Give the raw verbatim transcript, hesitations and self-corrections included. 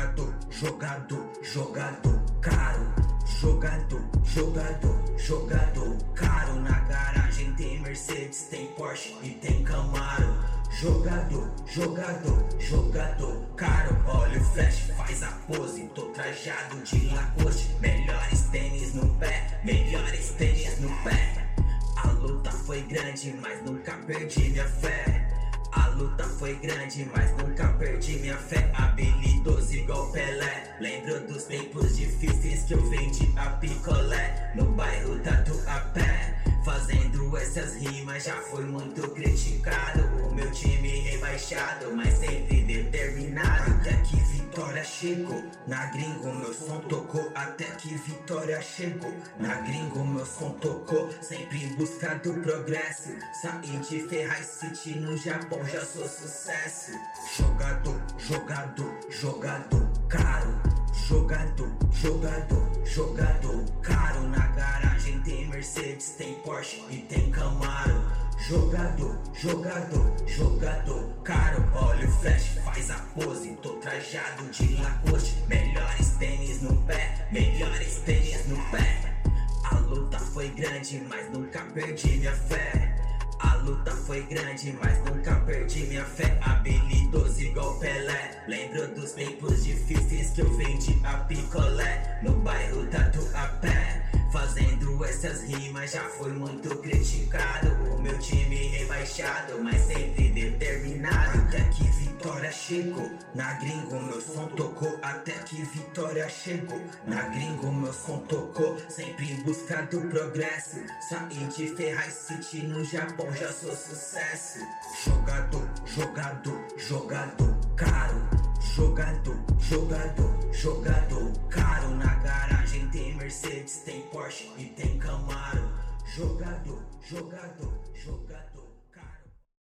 Jogador, jogador, jogador caro. Jogador, jogador, jogador caro. Na garagem tem Mercedes, tem Porsche e tem Camaro. Jogador, jogador, jogador caro. Olha o flash, faz a pose. Tô trajado de Lacoste. Melhores tênis no pé, melhores tênis no pé. A luta foi grande, mas nunca perdi minha fé. A luta foi grande, mas nunca perdi minha fé. Habilidoso igual Pelé. Lembro dos tempos difíceis que eu vendi a picolé no bairro Tatuapé. Fazendo essas rimas já foi muito criticado. O meu time rebaixado, mas sempre determinado. Até que vitória chegou, na gringo meu som tocou. Até que vitória chegou, na gringo meu som tocou. Sempre em busca do progresso. Saí de Ferraz City no Japão, já sou sucesso. Jogador, jogador, jogador caro. Jogador, jogador, jogador caro. Na garagem tem Mercedes, tem Porsche e tem Camaro. Jogador, jogador, jogador caro. Olha o flash, faz a pose. Tô trajado de Lacoste. Melhores tênis no pé, melhores tênis no pé. A luta foi grande, mas nunca perdi minha fé. A luta foi grande, mas nunca perdi minha fé. Habilidoso igual Pelé. Lembro dos tempos difíceis que eu vendi a picolé no bairro Tatuapé. Fazendo essas rimas já foi muito criticado. O meu time rebaixado, mas sempre determinado. Até que vitória chegou, na gringo meu som tocou. Até que vitória chegou, na gringo meu som tocou. Sempre em busca do progresso. Saí de Ferraz City no Japão, já sou sucesso. Jogador, jogador, jogador caro. Jogador, jogador, jogador caro. Na garagem tem Mercedes, tem Porsche e tem Camaro. Jogador, jogador, jogador